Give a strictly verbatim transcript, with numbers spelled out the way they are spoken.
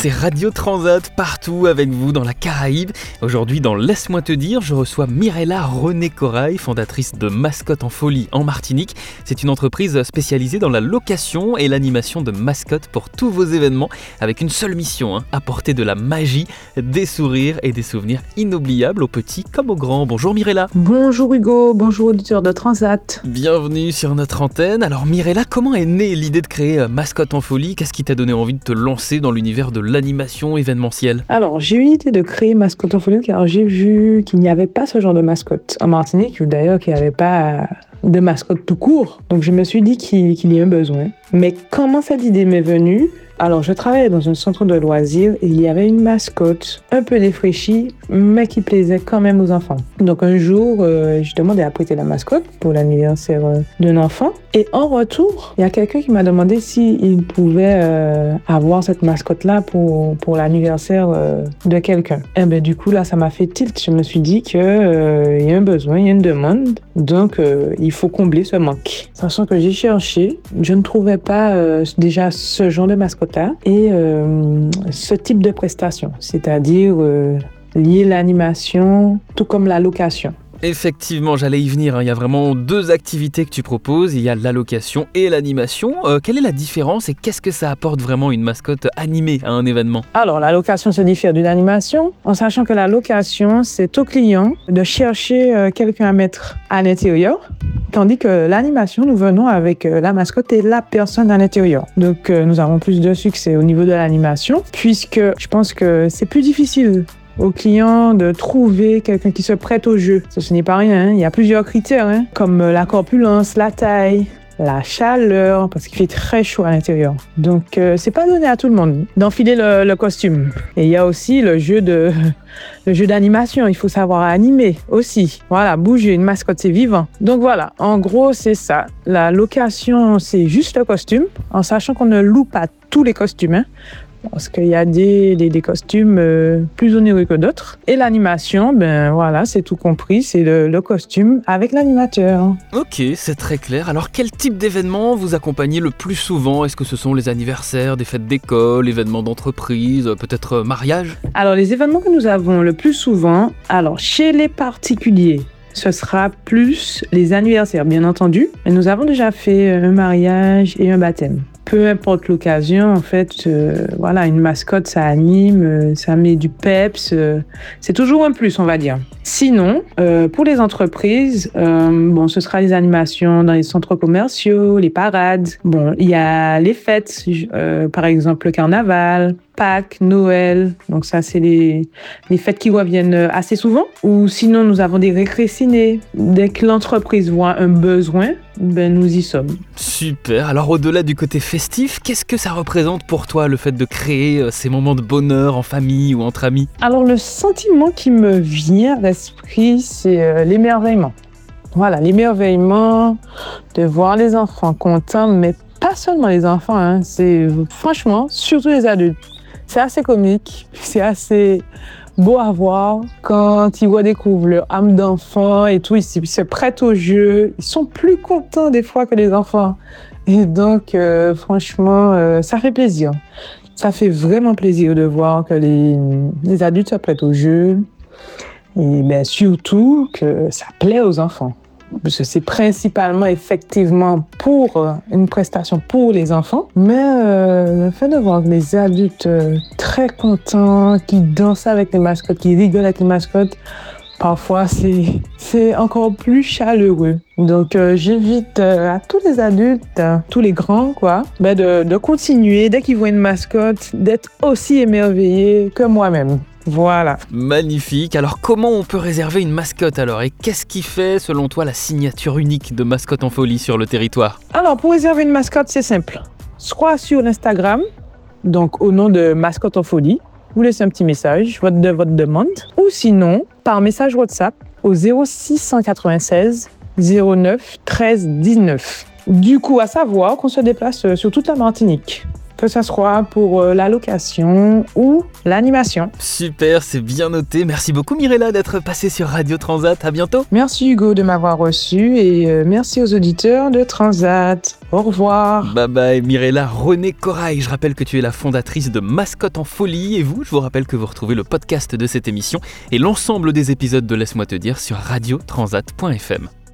c'est Radio Transat partout avec vous dans la Caraïbe. Aujourd'hui, dans Laisse-moi te dire, je reçois Mirella René Corail, fondatrice de Mascotte en Folie en Martinique. C'est une entreprise spécialisée dans la location et l'animation de mascottes pour tous vos événements, avec une seule mission, hein, apporter de la magie, des sourires et des souvenirs inoubliables aux petits comme aux grands. Bonjour Mirella. Bonjour Hugo, bonjour auditeurs de Transat. Bienvenue sur notre antenne. Alors Mirella, comment est née l'idée de créer Mascotte en Folie ? Qu'est-ce qui t'a donné envie de te lancer dans l'univers de l'animation événementielle ? Alors, j'ai eu l'idée de créer Mascotte en Folie car j'ai vu qu'il n'y avait pas ce genre de mascotte en Martinique, ou d'ailleurs qu'il n'y avait pas de mascotte tout court. Donc, je me suis dit qu'il, qu'il y a un besoin. Mais comment cette idée m'est venue ? Alors, je travaillais dans un centre de loisirs et il y avait une mascotte un peu défraîchie, mais qui plaisait quand même aux enfants. Donc, un jour, euh, je demandais à prêter la mascotte pour l'anniversaire euh, d'un enfant. Et en retour, il y a quelqu'un qui m'a demandé s'il pouvait euh, avoir cette mascotte-là pour, pour l'anniversaire euh, de quelqu'un. Et bien, du coup, là, ça m'a fait tilt. Je me suis dit qu'il euh, y a un besoin, il y a une demande. Donc, euh, il faut combler ce manque. Sachant que j'ai cherché, je ne trouvais pas euh, déjà ce genre de mascotte et euh, ce type de prestation, c'est-à-dire euh, lier l'animation tout comme la location. Effectivement, j'allais y venir, hein. Il y a vraiment deux activités que tu proposes, il y a la location et l'animation. Euh, quelle est la différence et qu'est-ce que ça apporte vraiment une mascotte animée à un événement ? Alors, la location se diffère d'une animation, en sachant que la location, c'est au client de chercher euh, quelqu'un à mettre à l'intérieur, tandis que l'animation, nous venons avec euh, la mascotte et la personne à l'intérieur. Donc, euh, nous avons plus de succès au niveau de l'animation, puisque je pense que c'est plus difficile au client de trouver quelqu'un qui se prête au jeu. Ce n'est pas rien, hein. Il y a plusieurs critères, hein, comme la corpulence, la taille, la chaleur, parce qu'il fait très chaud à l'intérieur. Donc, euh, c'est pas donné à tout le monde d'enfiler le, le costume. Et il y a aussi le jeu de, le jeu d'animation. Il faut savoir animer aussi. Voilà, bouger. Une mascotte, c'est vivant. Donc voilà, en gros, c'est ça. La location, c'est juste le costume, en sachant qu'on ne loue pas tous les costumes, hein. Parce qu'il y a des, des, des costumes euh, plus onéreux que d'autres. Et l'animation, ben voilà, c'est tout compris, c'est le, le costume avec l'animateur. Ok, c'est très clair. Alors quel type d'événements vous accompagnez le plus souvent ? Est-ce que ce sont les anniversaires, des fêtes d'école, événements d'entreprise, peut-être euh, mariage ? Alors les événements que nous avons le plus souvent, alors chez les particuliers, ce sera plus les anniversaires, bien entendu. Et nous avons déjà fait un mariage et un baptême. Peu importe l'occasion, en fait, euh, voilà, une mascotte, ça anime, euh, ça met du peps, euh, c'est toujours un plus, on va dire. Sinon, euh, pour les entreprises, euh, bon, ce sera les animations dans les centres commerciaux, les parades. Bon, il y a les fêtes, euh, par exemple le carnaval, Pâques, Noël. Donc ça, c'est les, les fêtes qui reviennent assez souvent. Ou sinon, nous avons des récré ciné. Dès que l'entreprise voit un besoin, ben nous y sommes. Super. Alors au-delà du côté festif, qu'est-ce que ça représente pour toi, le fait de créer ces moments de bonheur en famille ou entre amis ? Alors le sentiment qui me vient à l'esprit, c'est euh, l'émerveillement. Voilà, l'émerveillement de voir les enfants contents, mais pas seulement les enfants, hein, c'est franchement, surtout les adultes. C'est assez comique, c'est assez beau à voir quand ils redécouvrent leur âme d'enfant et tout, ils se prêtent au jeu, ils sont plus contents des fois que les enfants. Et donc, euh, franchement, euh, ça fait plaisir. Ça fait vraiment plaisir de voir que les, les adultes se prêtent au jeu et bien, surtout que ça plaît aux enfants. Parce que c'est principalement effectivement pour euh, une prestation pour les enfants, mais euh, le fait de voir les adultes euh, très contents, qui dansent avec les mascottes, qui rigolent avec les mascottes, parfois c'est, c'est encore plus chaleureux. Donc euh, j'invite euh, à tous les adultes, euh, tous les grands quoi, ben de, de continuer, dès qu'ils voient une mascotte, d'être aussi émerveillés que moi-même. Voilà. Magnifique. Alors comment on peut réserver une mascotte alors ? Et qu'est-ce qui fait selon toi la signature unique de Mascotte en Folie sur le territoire ? Alors pour réserver une mascotte, c'est simple. Soit sur Instagram, donc au nom de Mascotte en Folie, vous laissez un petit message votre, de votre demande, ou sinon par message WhatsApp au zéro six cent quatre-vingt-seize zéro neuf treize dix-neuf. Du coup, à savoir qu'on se déplace sur toute la Martinique. que ce soit pour euh, la location ou l'animation. Super, c'est bien noté. Merci beaucoup Mirella d'être passée sur Radio Transat. À bientôt. Merci Hugo de m'avoir reçu et euh, merci aux auditeurs de Transat. Au revoir. Bye bye Mirella René Corail. Je rappelle que tu es la fondatrice de Mascotte en Folie. Et vous, je vous rappelle que vous retrouvez le podcast de cette émission et l'ensemble des épisodes de Laisse-moi te dire sur radio transat point f m.